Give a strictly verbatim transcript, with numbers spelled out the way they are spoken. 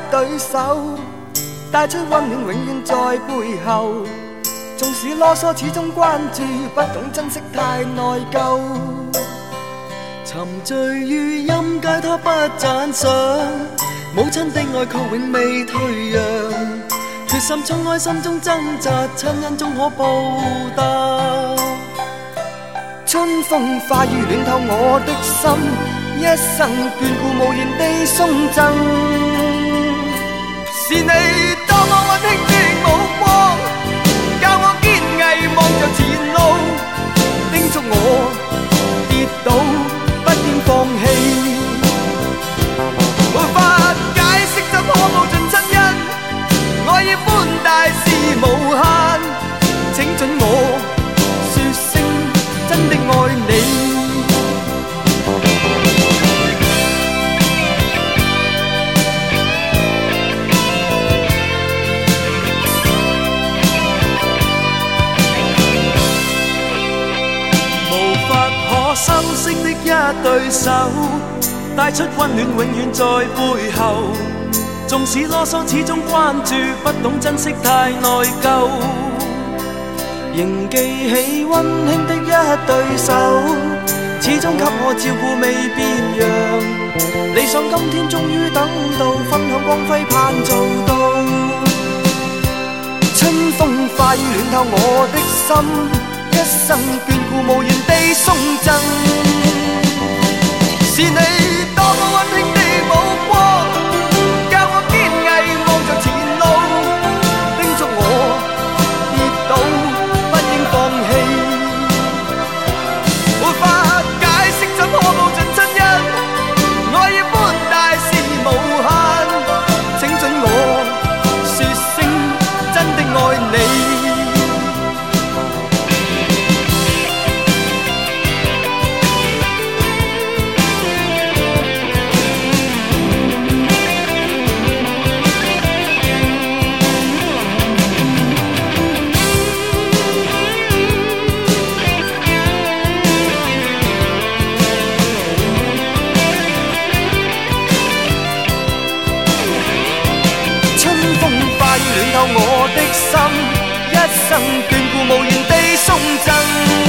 对手，带出温暖永远在背后。纵使啰嗦，始终关注，不懂珍惜太内疚。 沉醉于音阶，他不赞赏。母亲的爱却永未退让，决心冲开心中挣扎，亲恩终可报答。 春风化雨暖透我的心，一生眷顾無言地送贈。是你多麼溫馨的目光，教我堅毅望着前路，叮囑我跌倒不應放棄。沒法解釋怎可報盡親恩，愛意寬大是無限，請准我說聲真的愛你。 深色的一對手，帶出溫暖永遠在背後。縱使囉嗦，始終關注，不懂珍惜太內疚。仍記起溫馨的一對手，始終給我照顧未變樣。理想今天終於等到，分享光輝盼做到。春風化雨暖透我的心，一生眷顧無言地送贈。是你多麼溫馨的目光，教我堅毅望着前路，叮囑我跌倒不應放棄。沒法解釋怎可報盡親恩，愛意寬大是無限，請准我說聲真的愛你。暖透我的心，一生眷顧無言地送贈。